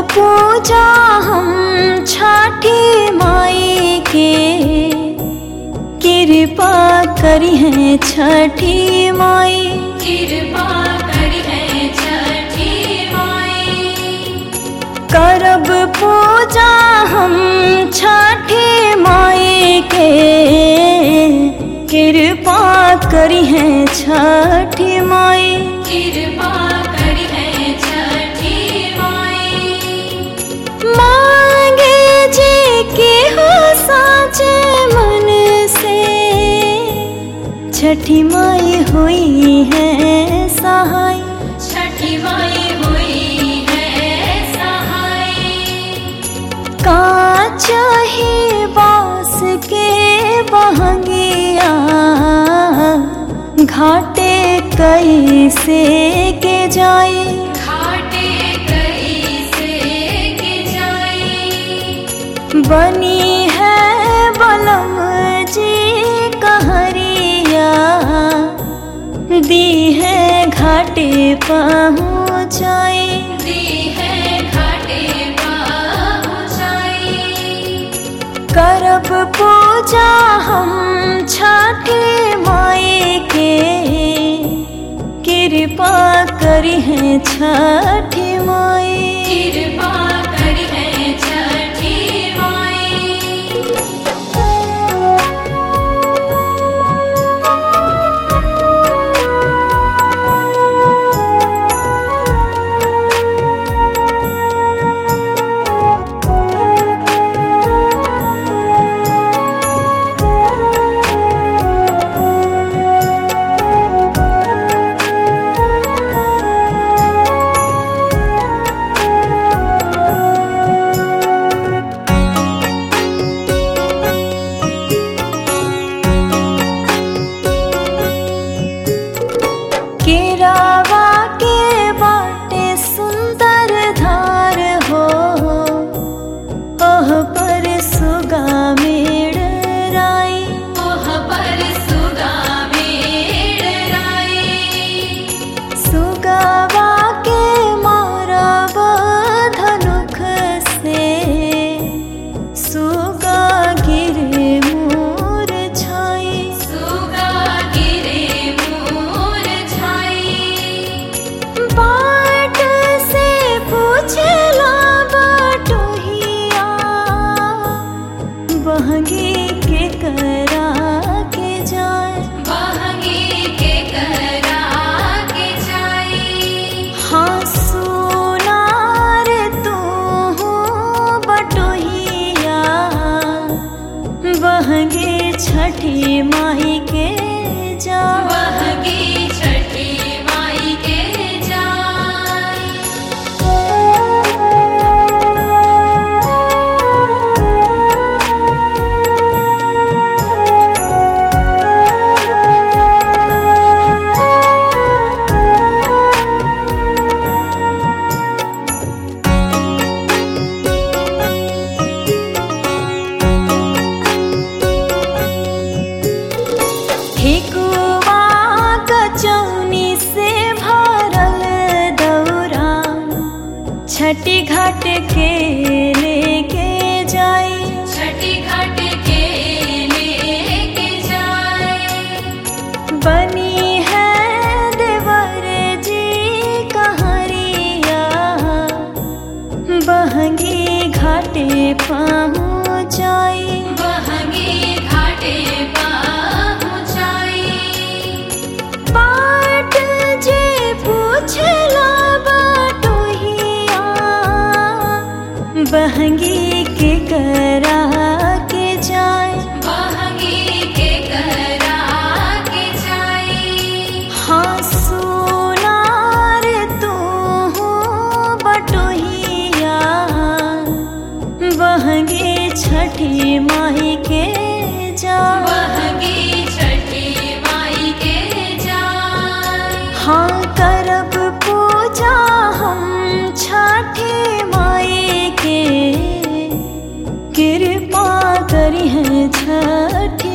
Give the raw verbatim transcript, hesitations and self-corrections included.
पूजा हम छठी माई के, कृपा करी है छठी माई, कृपा करी है छठी माई। करब पूजा हम छठी माई के, कृपा करी है छठी माई, कृपा करी है छठी माई। मांगे जी के हो साचे मन से, छठी माई हुई है सहाय, छठी माई हुई है सहाय। का चाहे बास के बहंगिया, घाटे कैसे के जाए, घाटे कैसे के जाए। बनी है बलम जी कहरिया, दी है घाटे पहुँचाए, दी है घाटे पहुँचाई। करब पूजा हम छठी माई के, कृपा करी है छठी माई, कृपा करी है छठी माई। केरावा के बाटे सुंदर धार हो, ओह पर सुगा मेड़ राई, ओह पर सुगा मेड़ राई। सुगावा के मारब धनुख से, सुगा गिरे मोर छाई, सुगा गिरे मोर छाई। बाट से पूछला बाटोहिया, बहंगी के करा के जाए, बहंगी के करा के जाई। हाँ सुनार तू बटोहिया, बहंगी छठी माई के जा, बहंगी छठी माई के जाई। ठेकुआ कचौनी से भरल दौरा, छठी घाट के लेके जाई, छठी घाट के लेके जाए। बनी है देवर जी कहरिया, बहंगी घाटे पहुँचाई, बहंगी घाटे पहुँचाई। बाट जे पूछला बाटोहिया, बहंगी के करा के जाए, बहंगी के करा के जाई। हाँ सुनार तू बटोहिया, बहंगी छठी माई के जा, बहंगी छठी माई के जाई। हाँ करब पूजा हम छठी माई के, कृपा करी है छठी